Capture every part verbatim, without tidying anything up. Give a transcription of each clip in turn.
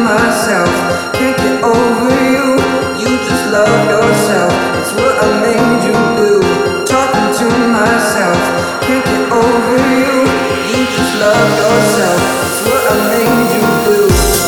myself, can't get over you. You just love yourself, it's what I made you do. Talking to myself, can't get over you. You just love yourself, it's what I made you do.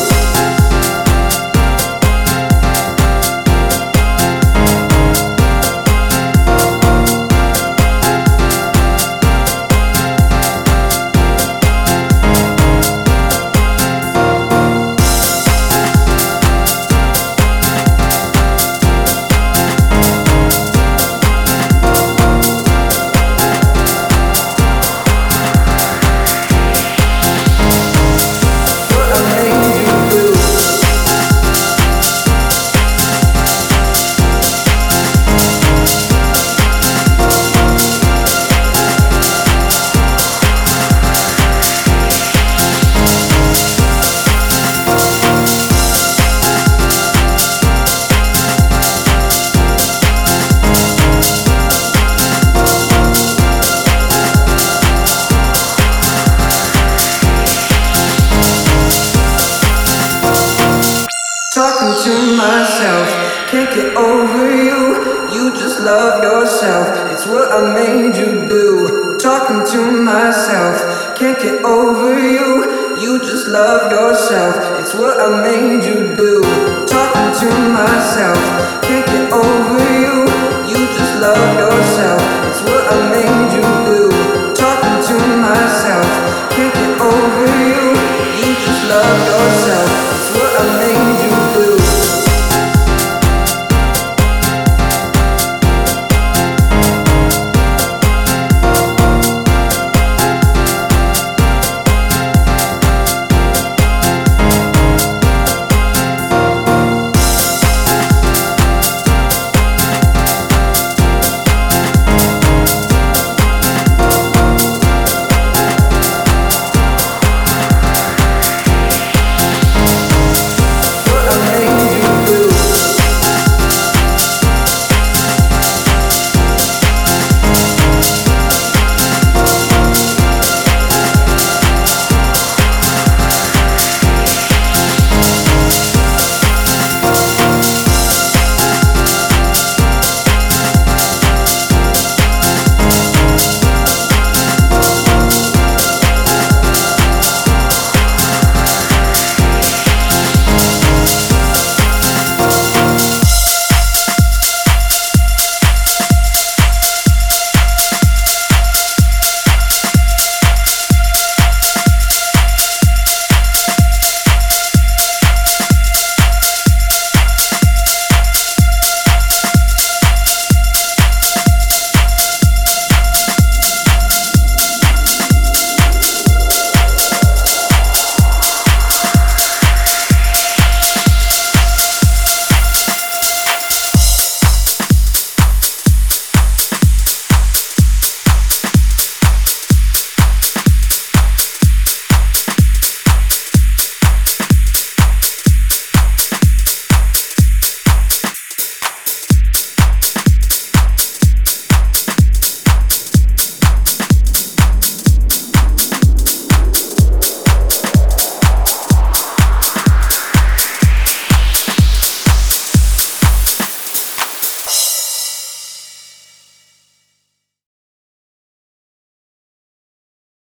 Talking to myself, can't get over you. You just love yourself, it's what I made you do. Talking to myself, can't get over you. You just love yourself, it's what I made you do. Talking to myself, can't get over you. You just love yourself, it's what I made you do. Talking to myself, can't get over you. You just love yourself.